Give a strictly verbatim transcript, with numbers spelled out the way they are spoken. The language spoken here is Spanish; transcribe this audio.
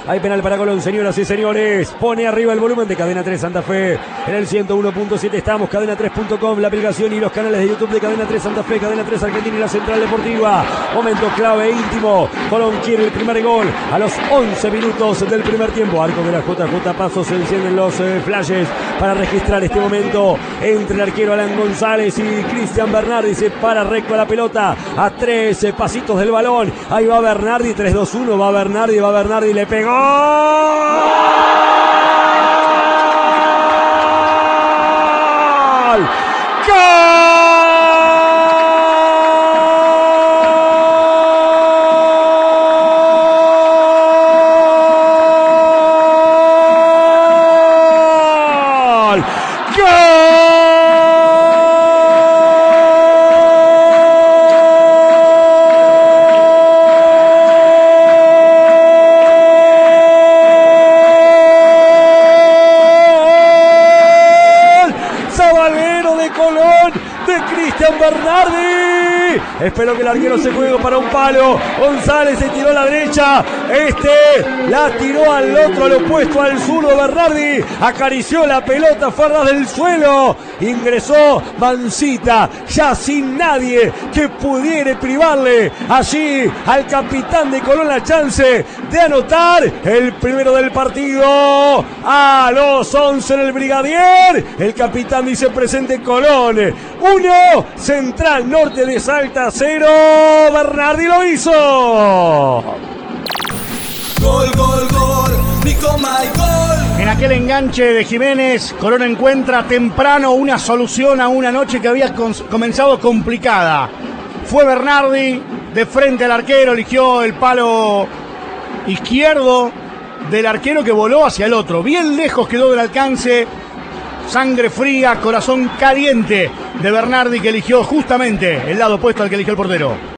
Hay penal para Colón, señoras y señores. Pone arriba el volumen de Cadena tres Santa Fe. En el ciento uno punto siete estamos, cadena tres punto com, la aplicación y los canales de YouTube de Cadena tres Santa Fe, Cadena tres Argentina y la Central Deportiva. Momento clave e íntimo. Colón quiere el primer gol a los once minutos del primer tiempo. Arco de la J J Pasos, se encienden los eh, flashes para registrar este momento entre el arquero Alan González y Cristian Bernardi. Se para recto a la pelota a tres eh, pasitos del balón. Ahí va Bernardi, tres dos uno, va Bernardi, va Bernardi, le pegó. ¡Gol! Bernardi, espero que el arquero se juegue para un palo. González se tiró a la derecha, este la tiró al otro, al opuesto, al zurdo. Bernardi acarició la pelota, fue a ras del suelo, ingresó Mancita, ya sin nadie que pudiera privarle allí al capitán de Colón la chance de anotar el primero del partido. A los once en el Brigadier, el capitán dice presente Colón uno, Central Norte de Salta cero. Bernardi lo hizo. Gol, gol, gol, Nico May, gol. En aquel enganche de Jiménez, Colón encuentra temprano una solución a una noche que había comenzado complicada. Fue Bernardi de frente al arquero, eligió el palo izquierdo del arquero que voló hacia el otro. Bien lejos quedó del alcance. Sangre fría, corazón caliente de Bernardi, que eligió justamente el lado opuesto al que eligió el portero.